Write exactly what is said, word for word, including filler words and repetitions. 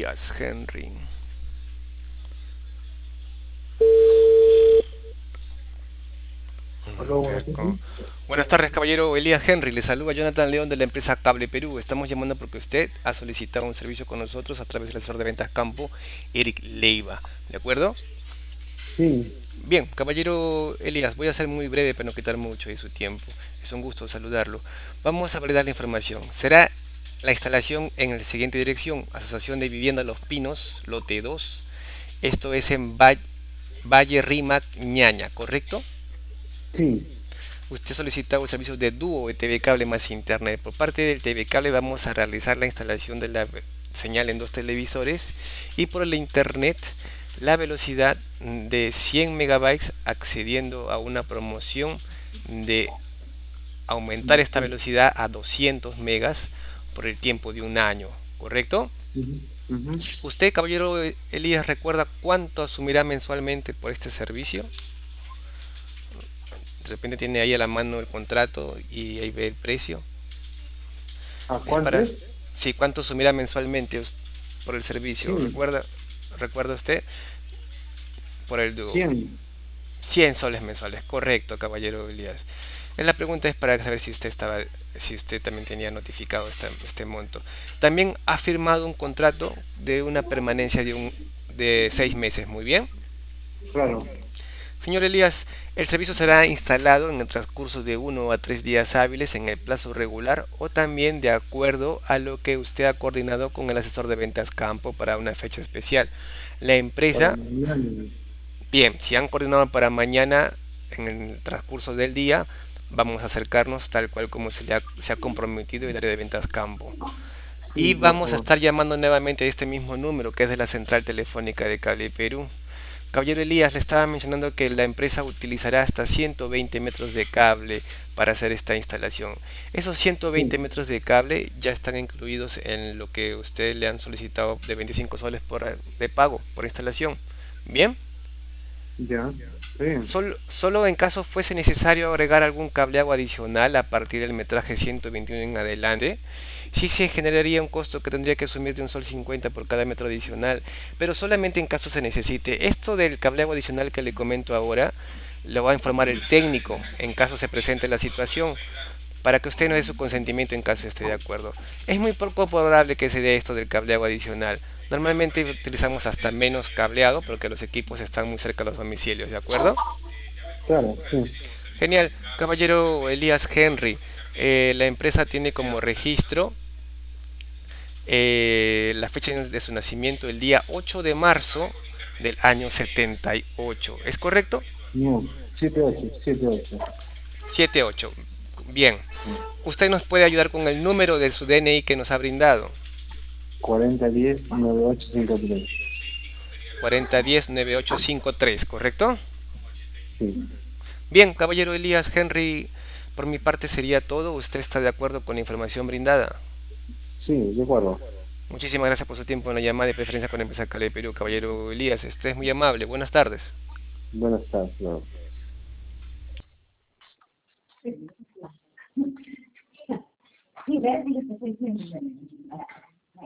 Elías Henry. Hola, Mm, buenas ya con- tardes. Buenas tardes, caballero Elías Henry. Le saluda Jonathan León de la empresa Cable Perú. Estamos llamando porque usted ha solicitado un servicio con nosotros a través del asesor de ventas campo, Eric Leiva. ¿De acuerdo? Sí, Bien, caballero Elías, voy a ser muy breve para no quitar mucho de su tiempo. Es un gusto saludarlo. Vamos a validar la información. Será la instalación en la siguiente dirección: Asociación de Vivienda Los Pinos, lote dos. Esto es en Va- Valle Rímac, Ñaña, ¿correcto? sí, Usted solicita un servicio de dúo de T V cable más internet. Por parte del T V cable vamos a realizar la instalación de la señal en dos televisores, y por el internet la velocidad de cien megabytes, accediendo a una promoción de aumentar esta sí, velocidad a doscientos megas por el tiempo de un año, ¿correcto? ujú, ujú. ¿Usted, caballero Elías, recuerda cuánto asumirá mensualmente por este servicio? De repente tiene ahí a la mano el contrato y ahí ve el precio. ¿A Es cuánto para, es? sí, cuánto sumirá mensualmente por el servicio. Sí, ¿Recuerda, recuerda usted? Por el dúo. cien. cien soles mensuales, correcto, caballero Elías. Eh, La pregunta es para saber si usted estaba, si usted también tenía notificado esta- este monto. También ha firmado un contrato de una permanencia de un de seis meses, muy bien. Claro. Señor Elías, el servicio será instalado en el transcurso de uno a tres días hábiles en el plazo regular, o también de acuerdo a lo que usted ha coordinado con el asesor de ventas campo para una fecha especial. La Para empresa, mañana. bien, si han coordinado para mañana en el transcurso del día, vamos a acercarnos tal cual como se, le ha, se ha comprometido el área de ventas campo. Y Sí, por vamos a favor. estar llamando nuevamente a este mismo número, que es de la central telefónica de Cable Perú. Caballero Elías, le estaba mencionando que la empresa utilizará hasta ciento veinte metros de cable para hacer esta instalación. Esos ciento veinte Sí, metros de cable ya están incluidos en lo que usted le han solicitado de veinticinco soles por, de pago por instalación. Bien, ya. Está bien. Sol- solo en caso fuese necesario agregar algún cableado adicional a partir del metraje ciento veintiuno en adelante, sí se generaría un costo que tendría que asumir de un sol cincuenta por cada metro adicional, pero solamente en caso se necesite. Esto del cableado adicional que le comento ahora lo va a informar el técnico en caso se presente la situación, para que usted no dé su consentimiento en caso esté de acuerdo. Es muy poco probable que se dé esto del cableado adicional. Normalmente utilizamos hasta menos cableado porque los equipos están muy cerca de los domicilios, ¿de acuerdo? Claro, sí. Genial, caballero Elías Henry. Eh, la empresa tiene como registro eh, la fecha de su nacimiento, el día ocho de marzo del año setenta y ocho. ¿Es correcto? No, siete ocho, siete ocho. siete ocho. Bien. Sí. Usted nos puede ayudar con el número de su D N I que nos ha brindado. cuarenta diez noventa y ocho cincuenta y tres. cuarenta diez nueve ocho cinco tres, ¿correcto? Sí, Bien, caballero Elías Henry, por mi parte sería todo. ¿Usted está de acuerdo con la información brindada? sí, de acuerdo. Muchísimas gracias por su tiempo en la llamada, de preferencia con la empresa Cale Perú, caballero Elías. Usted es muy amable. Buenas tardes. Buenas tardes. Claro. Sí, verde,